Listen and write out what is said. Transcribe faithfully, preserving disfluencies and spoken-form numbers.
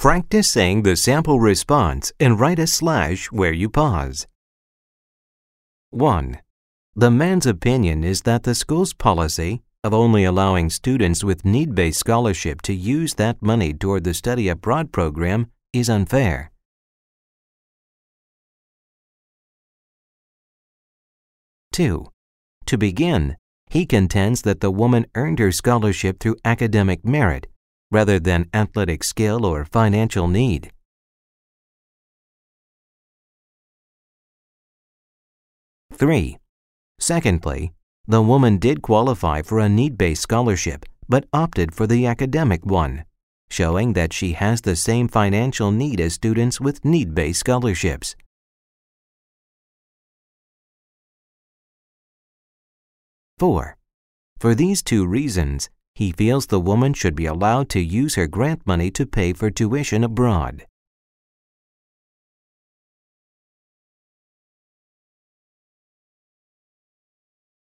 Practice saying the sample response and write a slash where you pause. one. The man's opinion is that the school's policy of only allowing students with need-based scholarship to use that money toward the study abroad program is unfair. two. To begin, he contends that the woman earned her scholarship through academic merit rather than athletic skill or financial need. three. Secondly, the woman did qualify for a need-based scholarship but opted for the academic one, showing that she has the same financial need as students with need-based scholarships. four. For these two reasons, he feels the woman should be allowed to use her grant money to pay for tuition abroad.